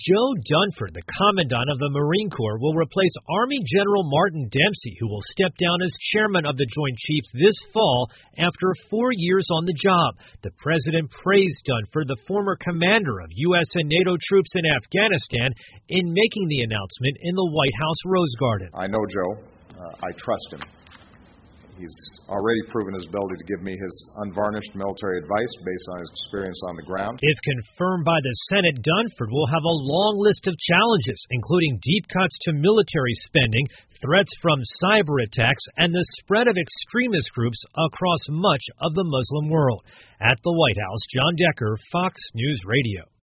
Joe Dunford, the Commandant of the Marine Corps, will replace Army General Martin Dempsey, who will step down as chairman of the Joint Chiefs this fall after 4 years on the job. The president praised Dunford, the former commander of U.S. and NATO troops in Afghanistan, in making the announcement in the White House Rose Garden. I know Joe. I trust him. He's already proven his ability to give me his unvarnished military advice based on his experience on the ground. If confirmed by the Senate, Dunford will have a long list of challenges, including deep cuts to military spending, threats from cyber attacks, and the spread of extremist groups across much of the Muslim world. At the White House, John Decker, Fox News Radio.